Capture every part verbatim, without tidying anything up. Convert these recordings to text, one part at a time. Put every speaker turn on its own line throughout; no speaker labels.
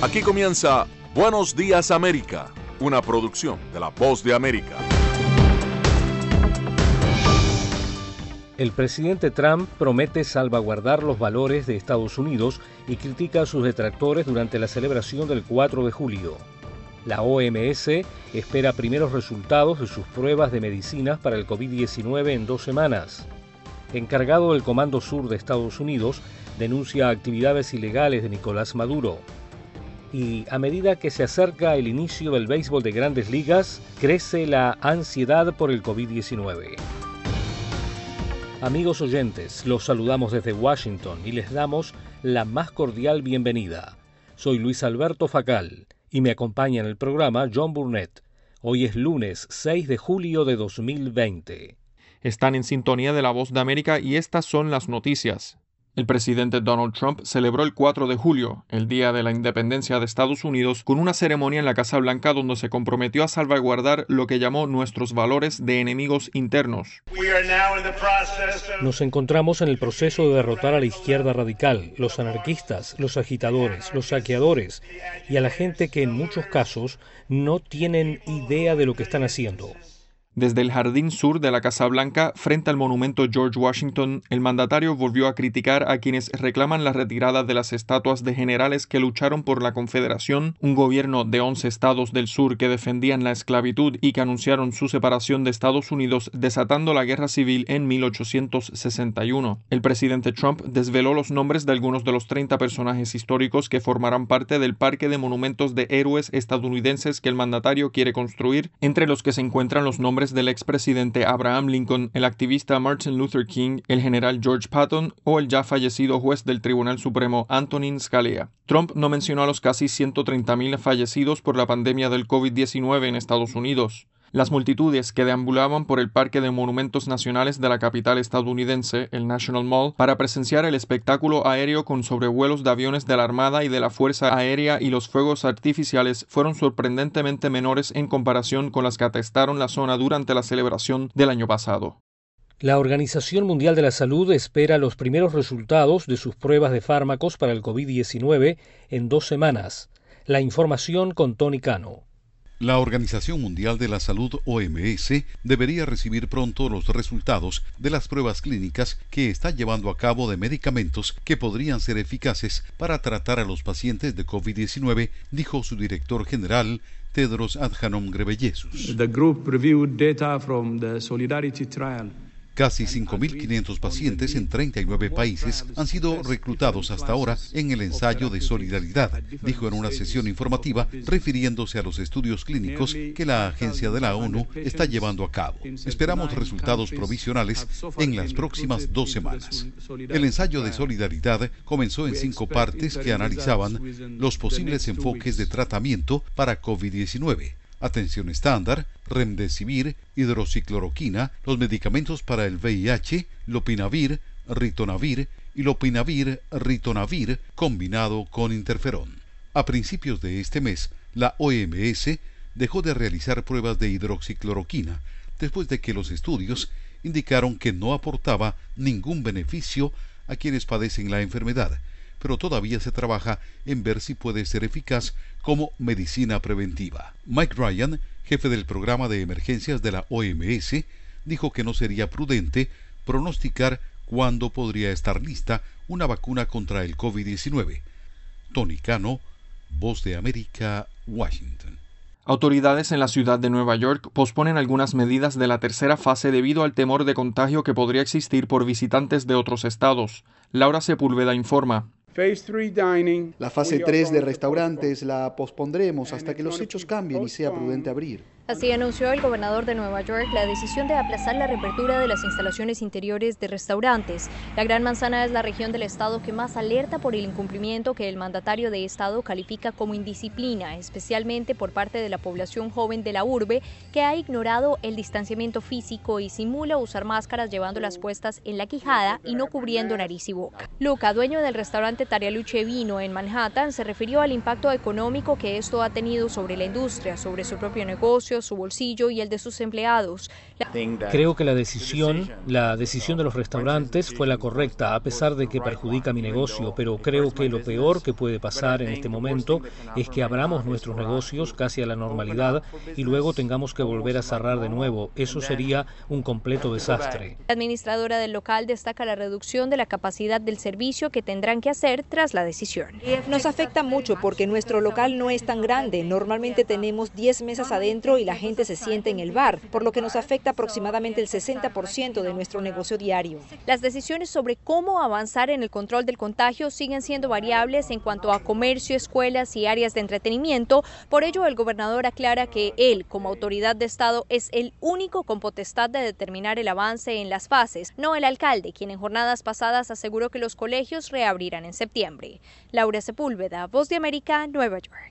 Aquí comienza Buenos Días América, una producción de La Voz de América.
El presidente Trump promete salvaguardar los valores de Estados Unidos y critica a sus detractores durante la celebración del cuatro de julio. La O M S espera primeros resultados de sus pruebas de medicinas para el COVID diecinueve en dos semanas. Encargado del Comando Sur de Estados Unidos denuncia actividades ilegales de Nicolás Maduro. Y a medida que se acerca el inicio del béisbol de Grandes Ligas, crece la ansiedad por el COVID diecinueve. Amigos oyentes, los saludamos desde Washington y les damos la más cordial bienvenida. Soy Luis Alberto Facal y me acompaña en el programa John Burnett. Hoy es lunes seis de julio de dos mil veinte.
Están en sintonía de La Voz de América y estas son las noticias. El presidente Donald Trump celebró el cuatro de julio, el Día de la Independencia de Estados Unidos, con una ceremonia en la Casa Blanca donde se comprometió a salvaguardar lo que llamó nuestros valores de enemigos internos.
Nos encontramos en el proceso de derrotar a la izquierda radical, los anarquistas, los agitadores, los saqueadores y a la gente que en muchos casos no tienen idea de lo que están haciendo.
Desde el jardín sur de la Casa Blanca, frente al monumento George Washington, el mandatario volvió a criticar a quienes reclaman la retirada de las estatuas de generales que lucharon por la Confederación, un gobierno de once estados del sur que defendían la esclavitud y que anunciaron su separación de Estados Unidos desatando la guerra civil en mil ochocientos sesenta y uno. El presidente Trump desveló los nombres de algunos de los treinta personajes históricos que formarán parte del parque de monumentos de héroes estadounidenses que el mandatario quiere construir, entre los que se encuentran los nombres del expresidente Abraham Lincoln, el activista Martin Luther King, el general George Patton o el ya fallecido juez del Tribunal Supremo Antonin Scalia. Trump no mencionó a los casi ciento treinta mil fallecidos por la pandemia del COVID diecinueve en Estados Unidos. Las multitudes que deambulaban por el Parque de Monumentos Nacionales de la capital estadounidense, el National Mall, para presenciar el espectáculo aéreo con sobrevuelos de aviones de la Armada y de la Fuerza Aérea y los fuegos artificiales fueron sorprendentemente menores en comparación con las que atestaron la zona durante la celebración del año pasado.
La Organización Mundial de la Salud espera los primeros resultados de sus pruebas de fármacos para el COVID diecinueve en dos semanas. La información con Tony Cano.
La Organización Mundial de la Salud, O M S, debería recibir pronto los resultados de las pruebas clínicas que está llevando a cabo de medicamentos que podrían ser eficaces para tratar a los pacientes de COVID diecinueve, dijo su director general, Tedros Adhanom Ghebreyesus.
The group reviewed data from the Solidarity Trial.
Casi cinco mil quinientos pacientes en treinta y nueve países han sido reclutados hasta ahora en el ensayo de Solidaridad, dijo en una sesión informativa refiriéndose a los estudios clínicos que la agencia de la ONU está llevando a cabo. Esperamos resultados provisionales en las próximas dos semanas. El ensayo de Solidaridad comenzó en cinco partes que analizaban los posibles enfoques de tratamiento para COVID diecinueve. Atención estándar, remdesivir, hidroxicloroquina, los medicamentos para el V I H, lopinavir, ritonavir y lopinavir, ritonavir combinado con interferón. A principios de este mes, la O M S dejó de realizar pruebas de hidroxicloroquina después de que los estudios indicaron que no aportaba ningún beneficio a quienes padecen la enfermedad, pero todavía se trabaja en ver si puede ser eficaz como medicina preventiva. Mike Ryan, jefe del programa de emergencias de la O M S, dijo que no sería prudente pronosticar cuándo podría estar lista una vacuna contra el COVID diecinueve. Tony Cano, Voz de América, Washington.
Autoridades en la ciudad de Nueva York posponen algunas medidas de la tercera fase debido al temor de contagio que podría existir por visitantes de otros estados. Laura Sepúlveda informa.
La fase tres de restaurantes la pospondremos hasta que los hechos cambien y sea prudente abrir.
Así anunció el gobernador de Nueva York la decisión de aplazar la reapertura de las instalaciones interiores de restaurantes. La Gran Manzana es la región del estado que más alerta por el incumplimiento que el mandatario de estado califica como indisciplina, especialmente por parte de la población joven de la urbe, que ha ignorado el distanciamiento físico y simula usar máscaras llevándolas puestas en la quijada y no cubriendo nariz y boca. Luca, dueño del restaurante Tarialuce Vino en Manhattan, se refirió al impacto económico que esto ha tenido sobre la industria, sobre su propio negocio, su bolsillo y el de sus empleados.
Creo que la decisión, la decisión de los restaurantes fue la correcta, a pesar de que perjudica mi negocio, pero creo que lo peor que puede pasar en este momento es que abramos nuestros negocios casi a la normalidad y luego tengamos que volver a cerrar de nuevo. Eso sería un completo desastre.
La administradora del local destaca la reducción de la capacidad del servicio que tendrán que hacer tras la decisión.
Nos afecta mucho porque nuestro local no es tan grande. Normalmente tenemos diez mesas adentro y la gente se siente en el bar, por lo que nos afecta aproximadamente el sesenta por ciento de nuestro negocio diario.
Las decisiones sobre cómo avanzar en el control del contagio siguen siendo variables en cuanto a comercio, escuelas y áreas de entretenimiento. Por ello, el gobernador aclara que él, como autoridad de Estado, es el único con potestad de determinar el avance en las fases, no el alcalde, quien en jornadas pasadas aseguró que los colegios reabrirán en septiembre. Laura Sepúlveda, Voz de América, Nueva York.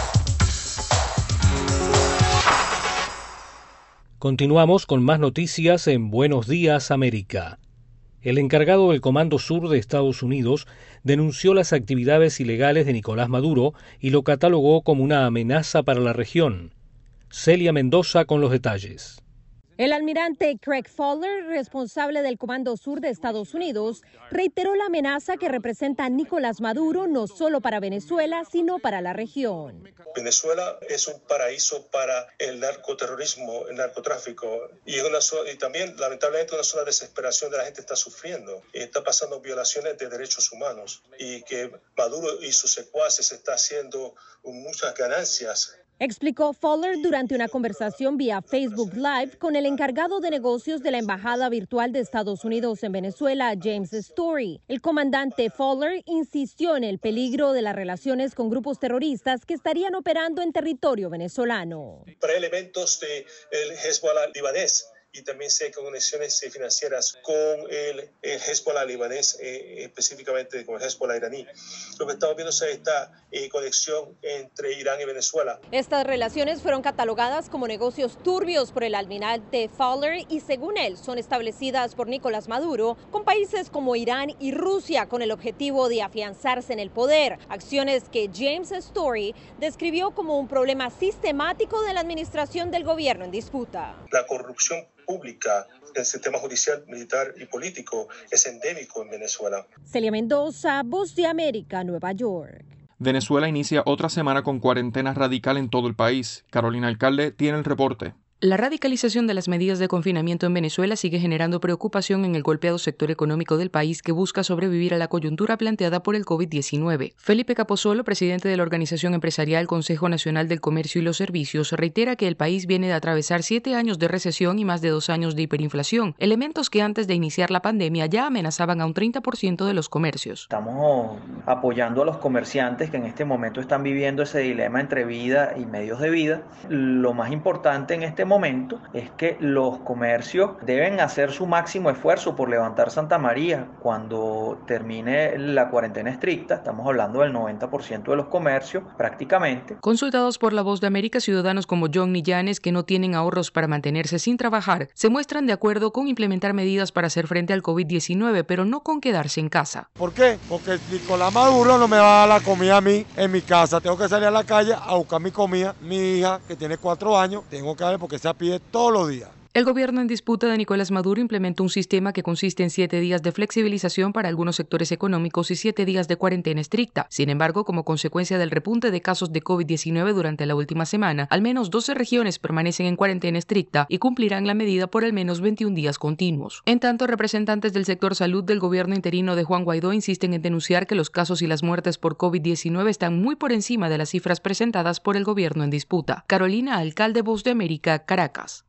Continuamos con más noticias en Buenos Días, América. El encargado del Comando Sur de Estados Unidos denunció las actividades ilegales de Nicolás Maduro y lo catalogó como una amenaza para la región. Celia Mendoza con los detalles.
El almirante Craig Fowler, responsable del Comando Sur de Estados Unidos, reiteró la amenaza que representa Nicolás Maduro no solo para Venezuela, sino para la región.
Venezuela es un paraíso para el narcoterrorismo, el narcotráfico, y, es una zona, y también, lamentablemente, una zona de desesperación de la gente está sufriendo. Está pasando violaciones de derechos humanos y que Maduro y sus secuaces está haciendo muchas ganancias.
Explicó Fowler durante una conversación vía Facebook Live con el encargado de negocios de la Embajada Virtual de Estados Unidos en Venezuela, James Story. El comandante Fowler insistió en el peligro de las relaciones con grupos terroristas que estarían operando en territorio venezolano.
Para elementos del Hezbollah libanés. Y también sé que conexiones financieras con el, el Hezbollah libanés, eh, específicamente con el Hezbollah iraní. Lo que estamos viendo es esta eh, conexión entre Irán y Venezuela.
Estas relaciones fueron catalogadas como negocios turbios por el almirante Fowler y, según él, son establecidas por Nicolás Maduro con países como Irán y Rusia con el objetivo de afianzarse en el poder. Acciones que James Story describió como un problema sistemático de la administración del gobierno en disputa.
La corrupción pública, el sistema judicial, militar y político es endémico en Venezuela.
Celia Mendoza, Voz de América, Nueva York.
Venezuela inicia otra semana con cuarentena radical en todo el país. Carolina Alcalde tiene el reporte.
La radicalización de las medidas de confinamiento en Venezuela sigue generando preocupación en el golpeado sector económico del país que busca sobrevivir a la coyuntura planteada por el COVID diecinueve. Felipe Capozolo, presidente de la organización empresarial Consejo Nacional del Comercio y los Servicios, reitera que el país viene de atravesar siete años de recesión y más de dos años de hiperinflación, elementos que antes de iniciar la pandemia ya amenazaban a un treinta por ciento de los comercios.
Estamos apoyando a los comerciantes que en este momento están viviendo ese dilema entre vida y medios de vida. Lo más importante en este momento es que los comercios deben hacer su máximo esfuerzo por levantar Santa María cuando termine la cuarentena estricta. Estamos hablando del noventa por ciento de los comercios prácticamente.
Consultados por La Voz de América, ciudadanos como John Nillanes, que no tienen ahorros para mantenerse sin trabajar, se muestran de acuerdo con implementar medidas para hacer frente al COVID diecinueve, pero no con quedarse en casa.
¿Por qué? Porque Nicolás Maduro no me va a dar la comida a mí en mi casa. Tengo que salir a la calle a buscar mi comida. Mi hija, que tiene cuatro años, tengo que darle porque se pide todos los días.
El gobierno en disputa de Nicolás Maduro implementó un sistema que consiste en siete días de flexibilización para algunos sectores económicos y siete días de cuarentena estricta. Sin embargo, como consecuencia del repunte de casos de COVID diecinueve durante la última semana, al menos doce regiones permanecen en cuarentena estricta y cumplirán la medida por al menos veintiún días continuos. En tanto, representantes del sector salud del gobierno interino de Juan Guaidó insisten en denunciar que los casos y las muertes por COVID diecinueve están muy por encima de las cifras presentadas por el gobierno en disputa. Carolina Alcalde, Voz de América, Caracas.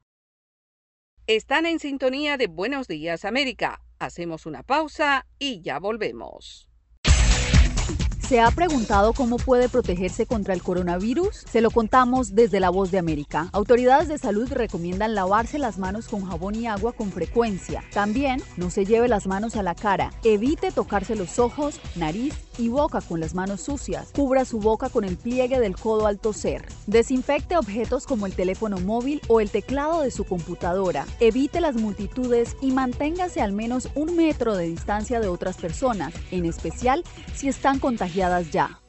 Están en sintonía de Buenos Días, América. Hacemos una pausa y ya volvemos.
¿Se ha preguntado cómo puede protegerse contra el coronavirus? Se lo contamos desde La Voz de América. Autoridades de salud recomiendan lavarse las manos con jabón y agua con frecuencia. También no se lleve las manos a la cara. Evite tocarse los ojos, nariz y boca con las manos sucias. Cubra su boca con el pliegue del codo al toser. Desinfecte objetos como el teléfono móvil o el teclado de su computadora. Evite las multitudes y manténgase al menos un metro de distancia de otras personas, en especial si están contagiadas ya.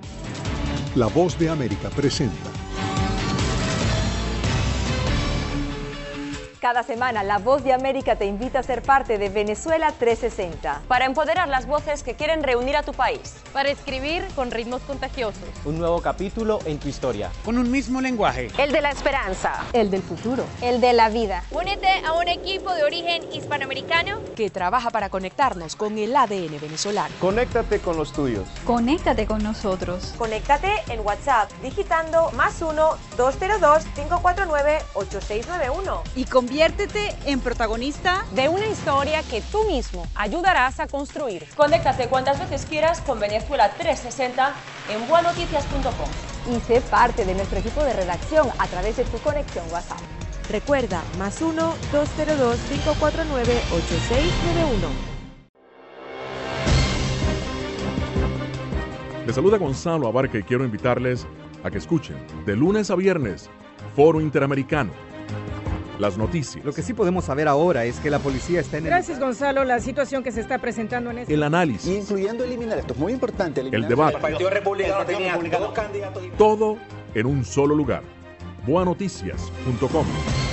La Voz de América presenta
Cada semana, La Voz de América te invita a ser parte de Venezuela trescientos sesenta.
Para empoderar las voces que quieren reunir a tu país.
Para escribir con ritmos contagiosos.
Un nuevo capítulo en tu historia.
Con un mismo lenguaje.
El de la esperanza.
El del futuro.
El de la vida.
Únete a un equipo de origen hispanoamericano
que trabaja para conectarnos con el A D N venezolano.
Conéctate con los tuyos.
Conéctate con nosotros.
Conéctate en WhatsApp digitando más uno dos cero dos cinco cuatro nueve ocho seis nueve uno.
Y conviértete en protagonista
de una historia que tú mismo ayudarás a construir. Conéctate cuantas veces quieras con Venezuela trescientos sesenta en bua noticias punto com.
Y sé parte de nuestro equipo de redacción a través de tu conexión WhatsApp.
Recuerda, más uno dos cero dos cinco cuatro nueve ocho seis nueve uno.
Les saluda Gonzalo Abarca y quiero invitarles a que escuchen de lunes a viernes Foro Interamericano. Las noticias.
Lo que sí podemos saber ahora es que la policía está en el...
Gracias, Gonzalo. La situación que se está presentando en este...
El análisis.
Incluyendo eliminar, esto es muy importante.
El debate.
El Partido Republicano tenía dos candidatos.
Todo en un solo lugar. bua noticias punto com.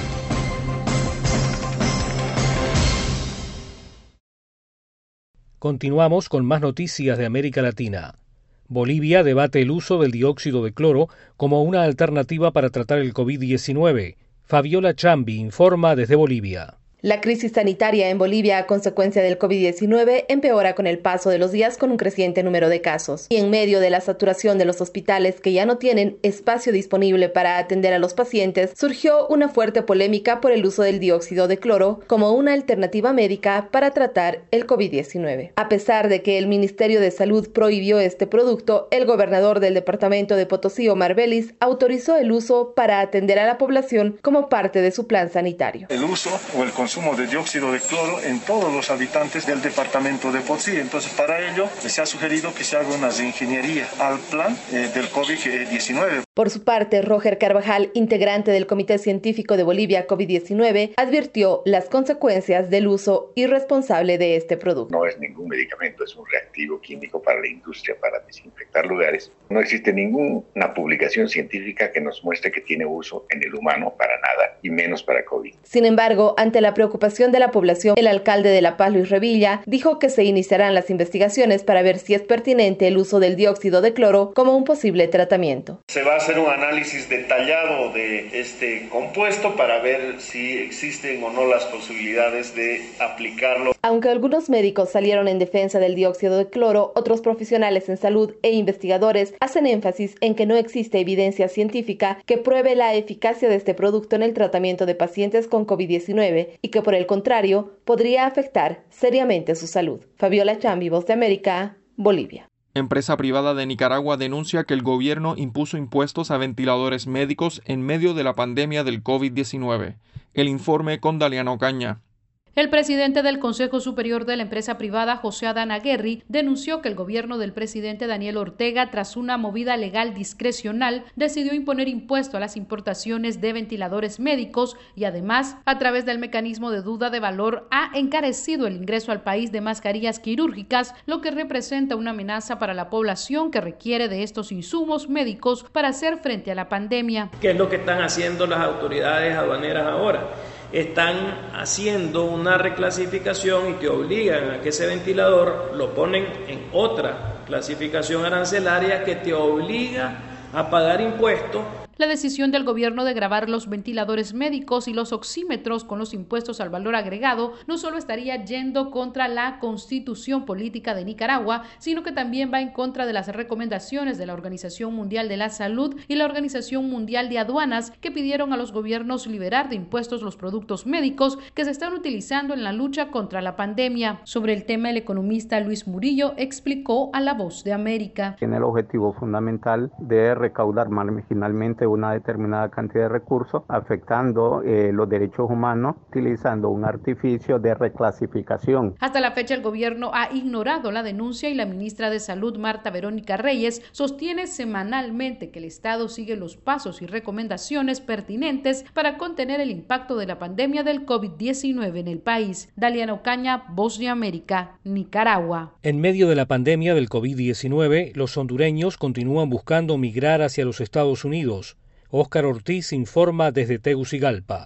Continuamos con más noticias de América Latina. Bolivia debate el uso del dióxido de cloro como una alternativa para tratar el COVID diecinueve. Fabiola Chambi informa desde Bolivia.
La crisis sanitaria en Bolivia a consecuencia del COVID diecinueve empeora con el paso de los días con un creciente número de casos. Y en medio de la saturación de los hospitales que ya no tienen espacio disponible para atender a los pacientes, surgió una fuerte polémica por el uso del dióxido de cloro como una alternativa médica para tratar el COVID diecinueve. A pesar de que el Ministerio de Salud prohibió este producto, el gobernador del departamento de Potosí, Omar Vélez, autorizó el uso para atender a la población como parte de su plan sanitario.
El uso o el consumo de dióxido de cloro en todos los habitantes del departamento de Potosí. Entonces, para ello, se ha sugerido que se haga una reingeniería al plan eh, del COVID diecinueve.
Por su parte, Roger Carvajal, integrante del Comité Científico de Bolivia COVID diecinueve, advirtió las consecuencias del uso irresponsable de este producto.
No es ningún medicamento, es un reactivo químico para la industria, para desinfectar lugares. No existe ninguna publicación científica que nos muestre que tiene uso en el humano para nada, y menos para COVID.
Sin embargo, ante la preocupación de la población, el alcalde de La Paz, Luis Revilla, dijo que se iniciarán las investigaciones para ver si es pertinente el uso del dióxido de cloro como un posible tratamiento.
Se va a hacer un análisis detallado de este compuesto para ver si existen o no las posibilidades de aplicarlo.
Aunque algunos médicos salieron en defensa del dióxido de cloro, otros profesionales en salud e investigadores hacen énfasis en que no existe evidencia científica que pruebe la eficacia de este producto en el tratamiento de pacientes con COVID diecinueve y que por el contrario podría afectar seriamente su salud. Fabiola Chambi, Voz de América, Bolivia.
Empresa privada de Nicaragua denuncia que el gobierno impuso impuestos a ventiladores médicos en medio de la pandemia del COVID diecinueve. El informe con Daliana Ocaña.
El presidente del Consejo Superior de la empresa privada, José Adán Aguerri, denunció que el gobierno del presidente Daniel Ortega, tras una movida legal discrecional, decidió imponer impuesto a las importaciones de ventiladores médicos y además, a través del mecanismo de duda de valor, ha encarecido el ingreso al país de mascarillas quirúrgicas, lo que representa una amenaza para la población que requiere de estos insumos médicos para hacer frente a la pandemia.
¿Qué es lo que están haciendo las autoridades aduaneras ahora? Están haciendo una reclasificación y te obligan a que ese ventilador lo ponen en otra clasificación arancelaria que te obliga a pagar impuestos.
La decisión del gobierno de gravar los ventiladores médicos y los oxímetros con los impuestos al valor agregado no solo estaría yendo contra la constitución política de Nicaragua, sino que también va en contra de las recomendaciones de la Organización Mundial de la Salud y la Organización Mundial de Aduanas, que pidieron a los gobiernos liberar de impuestos los productos médicos que se están utilizando en la lucha contra la pandemia. Sobre el tema, el economista Luis Murillo explicó a La Voz de América.
Tiene el objetivo fundamental de recaudar marginalmente una determinada cantidad de recursos, afectando eh, los derechos humanos, utilizando un artificio de reclasificación.
Hasta la fecha, el gobierno ha ignorado la denuncia y la ministra de Salud, Marta Verónica Reyes, sostiene semanalmente que el Estado sigue los pasos y recomendaciones pertinentes para contener el impacto de la pandemia del COVID diecinueve en el país. Daliana Ocaña, Voz de América, Nicaragua.
En medio de la pandemia del COVID diecinueve, los hondureños continúan buscando migrar hacia los Estados Unidos. Óscar Ortiz informa desde Tegucigalpa.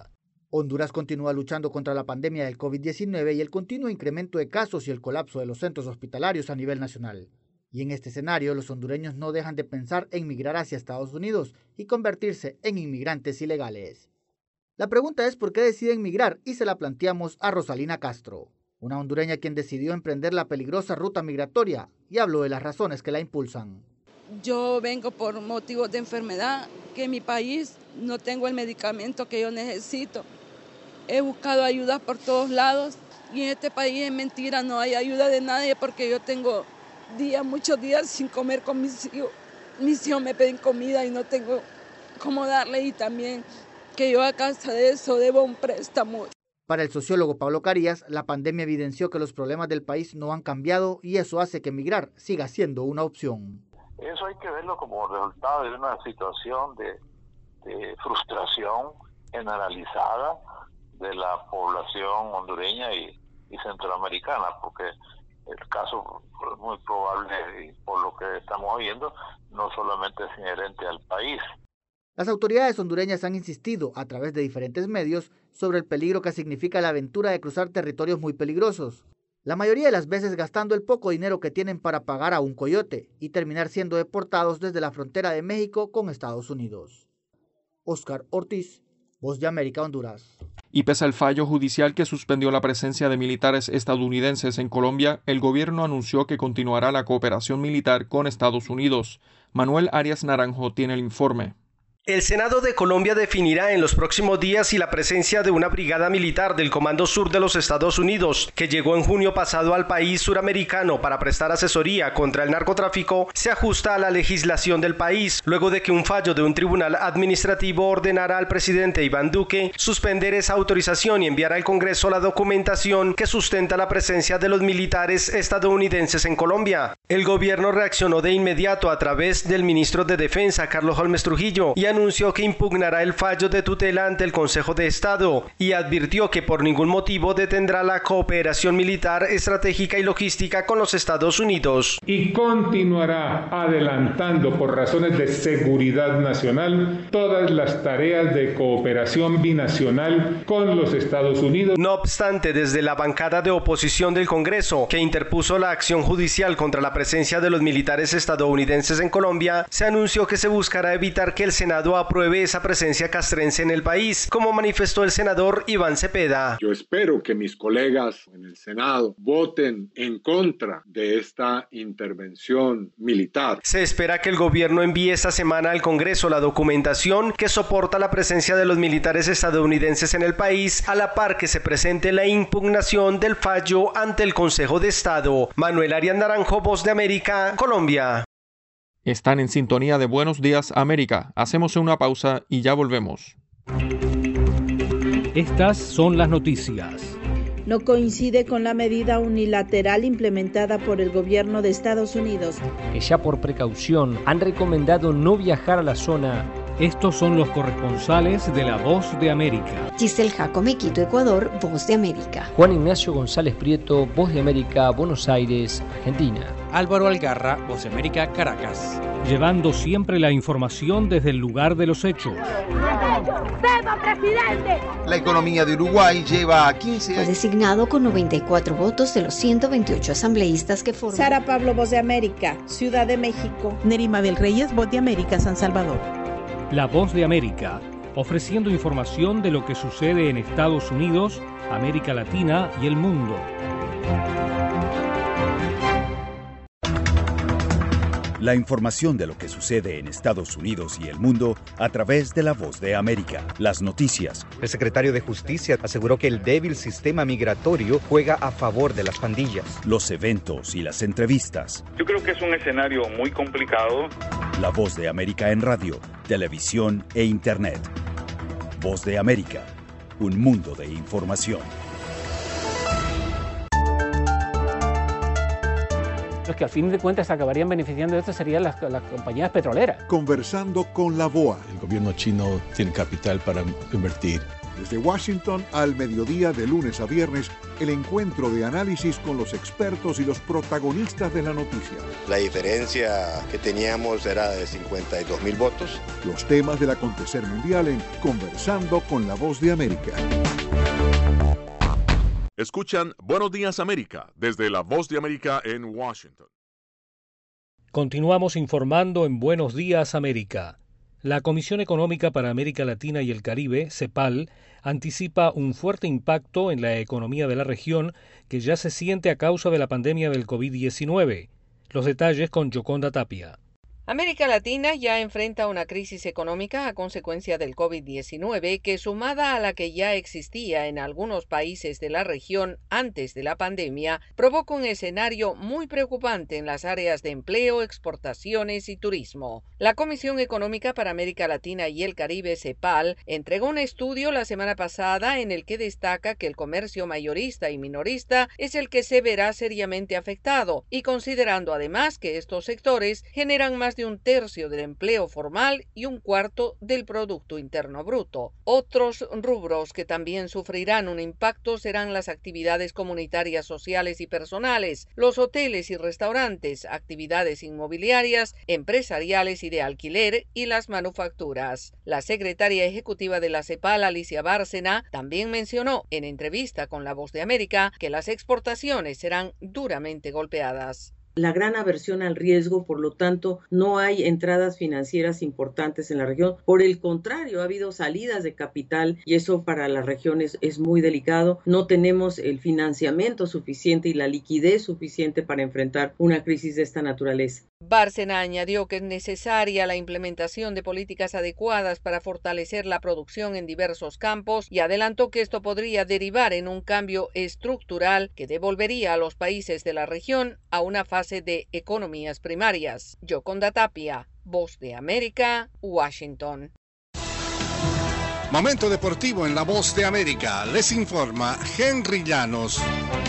Honduras continúa luchando contra la pandemia del COVID diecinueve y el continuo incremento de casos y el colapso de los centros hospitalarios a nivel nacional. Y en este escenario, los hondureños no dejan de pensar en migrar hacia Estados Unidos y convertirse en inmigrantes ilegales. La pregunta es por qué deciden migrar y se la planteamos a Rosalina Castro, una hondureña quien decidió emprender la peligrosa ruta migratoria y habló de las razones que la impulsan.
Yo vengo por motivos de enfermedad, que en mi país no tengo el medicamento que yo necesito. He buscado ayuda por todos lados y en este país es mentira, no hay ayuda de nadie porque yo tengo días, muchos días sin comer con mis hijos. Mis hijos me piden comida y no tengo cómo darle, y también que yo a causa de eso debo un préstamo.
Para el sociólogo Pablo Carías, la pandemia evidenció que los problemas del país no han cambiado y eso hace que emigrar siga siendo una opción.
Eso hay que verlo como resultado de una situación de, de frustración generalizada de la población hondureña y, y centroamericana, porque el caso es muy probable, y por lo que estamos viendo, no solamente es inherente al país.
Las autoridades hondureñas han insistido, a través de diferentes medios, sobre el peligro que significa la aventura de cruzar territorios muy peligrosos. La mayoría de las veces gastando el poco dinero que tienen para pagar a un coyote y terminar siendo deportados desde la frontera de México con Estados Unidos. Oscar Ortiz, Voz de América, Honduras.
Y pese al fallo judicial que suspendió la presencia de militares estadounidenses en Colombia, el gobierno anunció que continuará la cooperación militar con Estados Unidos. Manuel Arias Naranjo tiene el informe.
El Senado de Colombia definirá en los próximos días si la presencia de una brigada militar del Comando Sur de los Estados Unidos, que llegó en junio pasado al país suramericano para prestar asesoría contra el narcotráfico, se ajusta a la legislación del país, luego de que un fallo de un tribunal administrativo ordenara al presidente Iván Duque suspender esa autorización y enviar al Congreso la documentación que sustenta la presencia de los militares estadounidenses en Colombia. El gobierno reaccionó de inmediato a través del ministro de Defensa, Carlos Holmes Trujillo, y anunció que impugnará el fallo de tutela ante el Consejo de Estado y advirtió que por ningún motivo detendrá la cooperación militar, estratégica y logística con los Estados Unidos.
Y continuará adelantando por razones de seguridad nacional todas las tareas de cooperación binacional con los Estados Unidos.
No obstante, desde la bancada de oposición del Congreso, que interpuso la acción judicial contra la presencia de los militares estadounidenses en Colombia, se anunció que se buscará evitar que el Senado apruebe esa presencia castrense en el país, como manifestó el senador Iván Cepeda.
Yo espero que mis colegas en el Senado voten en contra de esta intervención militar.
Se espera que el gobierno envíe esta semana al Congreso la documentación que soporta la presencia de los militares estadounidenses en el país, a la par que se presente la impugnación del fallo ante el Consejo de Estado. Manuel Arias Naranjo, Voz de América, Colombia.
Están en sintonía de Buenos Días América. Hacemos una pausa y ya volvemos.
Estas son las noticias.
No coincide con la medida unilateral implementada por el gobierno de Estados Unidos,
que ya por precaución han recomendado no viajar a la zona. Estos son los corresponsales de La Voz de América.
Giselle Jacome, Quito, Ecuador, Voz de América.
Juan Ignacio González Prieto, Voz de América, Buenos Aires, Argentina.
Álvaro Algarra, Voz de América, Caracas.
Llevando siempre la información desde el lugar de los hechos.
¡Viva, presidente!
La economía de Uruguay lleva quince años.
Fue designado con noventa y cuatro votos de los ciento veintiocho asambleístas que forman.
Sara Pablo, Voz de América, Ciudad de México.
Nerima del Reyes, Voz de América, San Salvador.
La Voz de América, ofreciendo información de lo que sucede en Estados Unidos, América Latina y el mundo.
La información de lo que sucede en Estados Unidos y el mundo a través de La Voz de América. Las noticias.
El secretario de Justicia aseguró que el débil sistema migratorio juega a favor de las pandillas.
Los eventos y las entrevistas.
Yo creo que es un escenario muy complicado.
La Voz de América en radio, televisión e internet. Voz de América, un mundo de información.
Los que al fin de cuentas acabarían beneficiando de esto serían las, las compañías petroleras.
Conversando con la B O A.
El gobierno chino tiene capital para invertir
Desde Washington al mediodía de lunes a viernes, el encuentro de análisis con los expertos y los protagonistas de la noticia.
La diferencia que teníamos era de cincuenta y dos mil votos.
Los temas del acontecer mundial en Conversando con la Voz de América.
Escuchan Buenos Días América desde la Voz de América en Washington.
Continuamos informando en Buenos Días América. La Comisión Económica para América Latina y el Caribe, CEPAL, anticipa un fuerte impacto en la economía de la región que ya se siente a causa de la pandemia del COVID diecinueve. Los detalles con Yoconda Tapia.
América Latina ya enfrenta una crisis económica a consecuencia del COVID diecinueve que, sumada a la que ya existía en algunos países de la región antes de la pandemia, provoca un escenario muy preocupante en las áreas de empleo, exportaciones y turismo. La Comisión Económica para América Latina y el Caribe, CEPAL, entregó un estudio la semana pasada en el que destaca que el comercio mayorista y minorista es el que se verá seriamente afectado, y considerando además que estos sectores generan más de un tercio del empleo formal y un cuarto del Producto Interno Bruto. Otros rubros que también sufrirán un impacto serán las actividades comunitarias, sociales y personales, los hoteles y restaurantes, actividades inmobiliarias, empresariales y de alquiler y las manufacturas. La secretaria ejecutiva de la CEPAL, Alicia Bárcena, también mencionó en entrevista con La Voz de América que las exportaciones serán duramente golpeadas.
La gran aversión al riesgo, por lo tanto, no hay entradas financieras importantes en la región. Por el contrario, ha habido salidas de capital y eso para las regiones es muy delicado. No tenemos el financiamiento suficiente y la liquidez suficiente para enfrentar una crisis de esta naturaleza.
Bárcena añadió que es necesaria la implementación de políticas adecuadas para fortalecer la producción en diversos campos y adelantó que esto podría derivar en un cambio estructural que devolvería a los países de la región a una fase de economías primarias. Yoconda Tapia, Voz de América, Washington.
Momento deportivo en La Voz de América. Les informa Henry Llanos.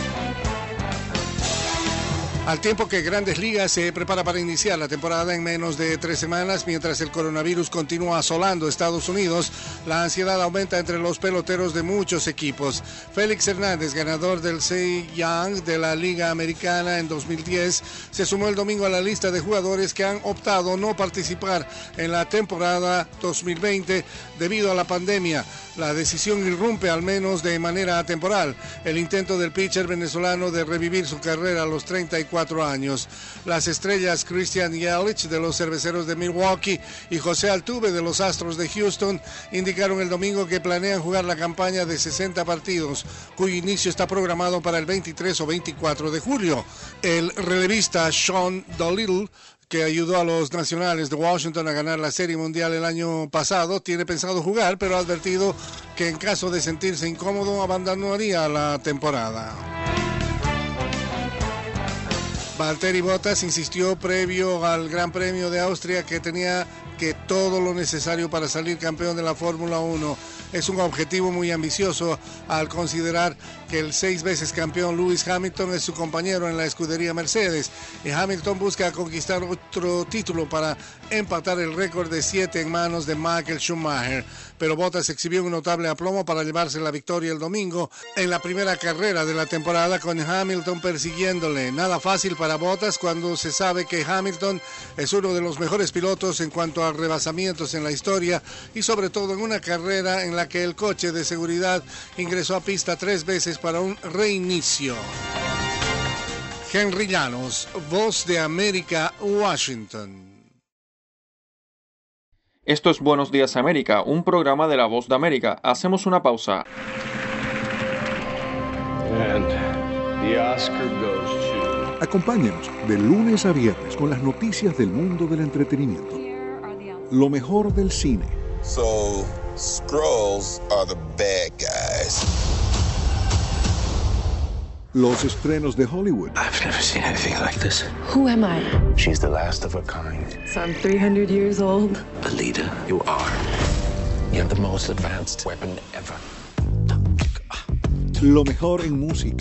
Al tiempo que Grandes Ligas se prepara para iniciar la temporada en menos de tres semanas, mientras el coronavirus continúa asolando Estados Unidos, la ansiedad aumenta entre los peloteros de muchos equipos. Félix Hernández, ganador del Cy Young de la Liga Americana en dos mil diez, se sumó el domingo a la lista de jugadores que han optado no participar en la temporada dos mil veinte debido a la pandemia. La decisión irrumpe al menos de manera temporal el intento del pitcher venezolano de revivir su carrera a los treinta y cuatro años. Las estrellas Christian Yelich de los Cerveceros de Milwaukee y José Altuve de los Astros de Houston indicaron el domingo que planean jugar la campaña de sesenta partidos, cuyo inicio está programado para el veintitrés o veinticuatro de julio. El relevista Sean Doolittle, que ayudó a los Nacionales de Washington a ganar la Serie Mundial el año pasado, tiene pensado jugar, pero ha advertido que en caso de sentirse incómodo abandonaría la temporada. Valtteri Bottas insistió previo al Gran Premio de Austria que tenía que todo lo necesario para salir campeón de la Fórmula uno. Es un objetivo muy ambicioso al considerar que el seis veces campeón Lewis Hamilton es su compañero en la escudería Mercedes y Hamilton busca conquistar otro título para empatar el récord de siete en manos de Michael Schumacher. Pero Bottas exhibió un notable aplomo para llevarse la victoria el domingo en la primera carrera de la temporada con Hamilton persiguiéndole. Nada fácil para Bottas cuando se sabe que Hamilton es uno de los mejores pilotos en cuanto a rebasamientos en la historia y sobre todo en una carrera en la que el coche de seguridad ingresó a pista tres veces para un reinicio. Henry Llanos, Voz de América, Washington.
Esto es Buenos Días América, un programa de La Voz de América. Hacemos una pausa.
And the Oscar goes to... Acompáñenos de lunes a viernes con las noticias del mundo del entretenimiento. Lo mejor del cine.
So, Skrulls are the bad guys.
Los estrenos de Hollywood.
I've never seen anything like this.
Who am I?
She's the last of her kind.
So I'm three hundred years old.
A leader, you are. You have the most advanced weapon ever.
Lo mejor en música.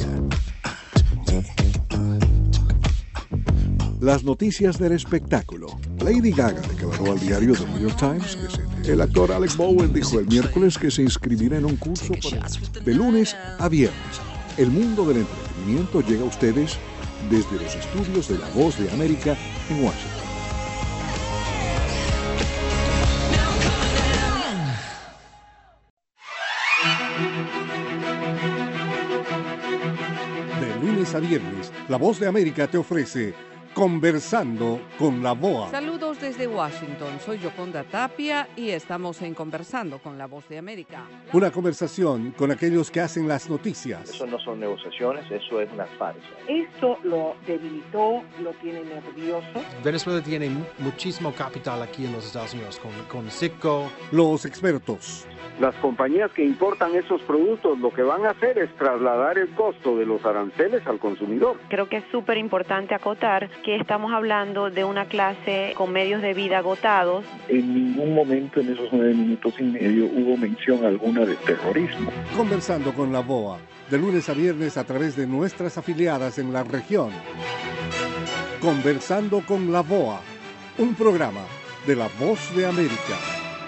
Las noticias del espectáculo. Lady Gaga declaró al diario The New York Times que se El actor Alec Baldwin dijo el miércoles que se inscribirá en un curso para... de lunes a viernes. El mundo del entretenimiento llega a ustedes desde los estudios de La Voz de América en Washington. De lunes a viernes, La Voz de América te ofrece Conversando con la V O A.
Saludos desde Washington, soy Yoconda Tapia y estamos en Conversando con la Voz de América.
Una conversación con aquellos que hacen las noticias.
Eso no son negociaciones, eso es una farsa.
Esto lo debilitó, lo tiene nervioso.
Venezuela tiene muchísimo capital aquí en los Estados Unidos, con, con Citgo.
Los expertos.
Las compañías que importan esos productos lo que van a hacer es trasladar el costo de los aranceles al consumidor.
Creo que es súper importante acotar que estamos hablando de una clase con medios de vida agotados.
En ningún momento en esos nueve minutos y medio hubo mención alguna de terrorismo.
Conversando con la V O A, de lunes a viernes a través de nuestras afiliadas en la región. Conversando con la V O A, un programa de La Voz de América.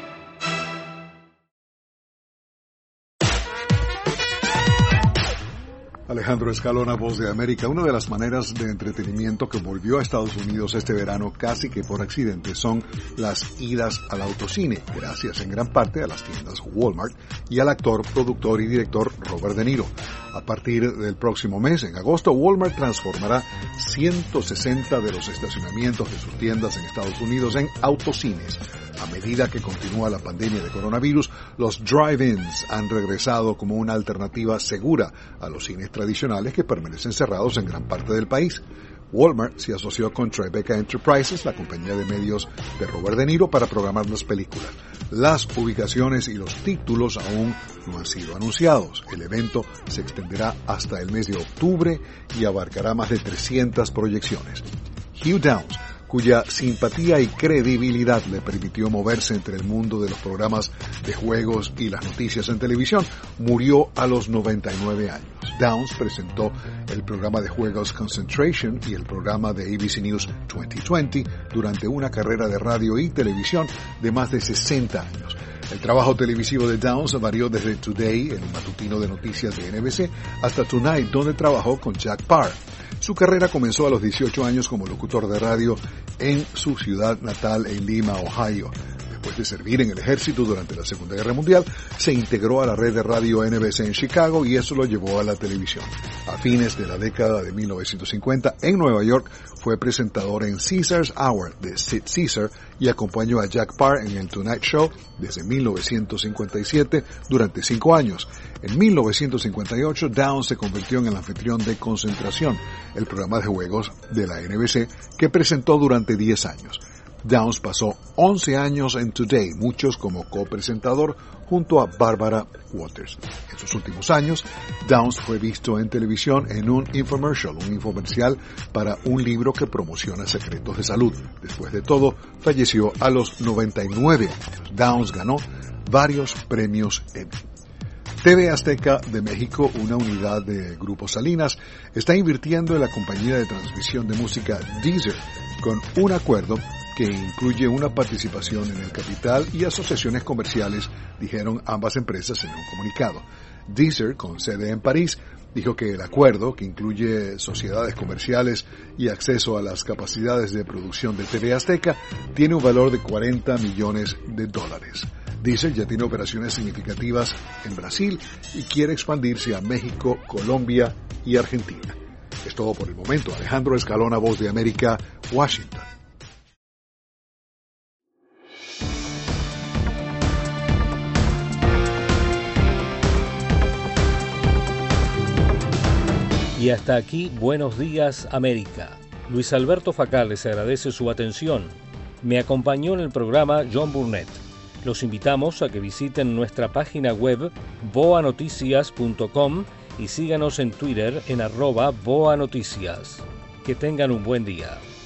Alejandro Escalona, Voz de América. Una de las maneras de entretenimiento que volvió a Estados Unidos este verano casi que por accidente son las idas al autocine, gracias en gran parte a las tiendas Walmart y al actor, productor y director Robert De Niro. A partir del próximo mes, en agosto, Walmart transformará ciento sesenta de los estacionamientos de sus tiendas en Estados Unidos en autocines. A medida que continúa la pandemia de coronavirus, los drive-ins han regresado como una alternativa segura a los cines tradicionales que permanecen cerrados en gran parte del país. Walmart se asoció con Tribeca Enterprises, la compañía de medios de Robert De Niro, para programar las películas. Las ubicaciones y los títulos aún no han sido anunciados. El evento se extenderá hasta el mes de octubre y abarcará más de trescientas proyecciones. Hugh Downs, cuya simpatía y credibilidad le permitió moverse entre el mundo de los programas de juegos y las noticias en televisión, murió a los noventa y nueve años. Downs presentó el programa de juegos Concentration y el programa de A B C News veinte veinte durante una carrera de radio y televisión de más de sesenta años. El trabajo televisivo de Downs varió desde Today, el matutino de noticias de N B C, hasta Tonight, donde trabajó con Jack Paar. Su carrera comenzó a los dieciocho años como locutor de radio en su ciudad natal en Lima, Ohio. Después de servir en el ejército durante la Segunda Guerra Mundial, se integró a la red de radio N B C en Chicago y eso lo llevó a la televisión. A fines de la década de mil novecientos cincuenta, en Nueva York, fue presentador en Caesar's Hour de Sid Caesar y acompañó a Jack Paar en el Tonight Show desde mil novecientos cincuenta y siete durante cinco años. En mil novecientos cincuenta y ocho, Downs se convirtió en el anfitrión de Concentración, el programa de juegos de la N B C que presentó durante diez años. Downs pasó once años en Today, muchos como copresentador junto a Barbara Walters. En sus últimos años, Downs fue visto en televisión en un infomercial, un infomercial para un libro que promociona secretos de salud. Después de todo, falleció a los noventa y nueve años. Downs ganó varios premios Emmy. T V Azteca de México, una unidad de Grupo Salinas, está invirtiendo en la compañía de transmisión de música Deezer con un acuerdo que incluye una participación en el capital y asociaciones comerciales, dijeron ambas empresas en un comunicado. Deezer, con sede en París, dijo que el acuerdo, que incluye sociedades comerciales y acceso a las capacidades de producción de T V Azteca, tiene un valor de cuarenta millones de dólares. Deezer ya tiene operaciones significativas en Brasil y quiere expandirse a México, Colombia y Argentina. Es todo por el momento. Alejandro Escalona, Voz de América, Washington.
Y hasta aquí, Buenos Días, América. Luis Alberto Facal les agradece su atención. Me acompañó en el programa John Burnett. Los invitamos a que visiten nuestra página web boa noticias punto com y síganos en Twitter en arroba boanoticias. Que tengan un buen día.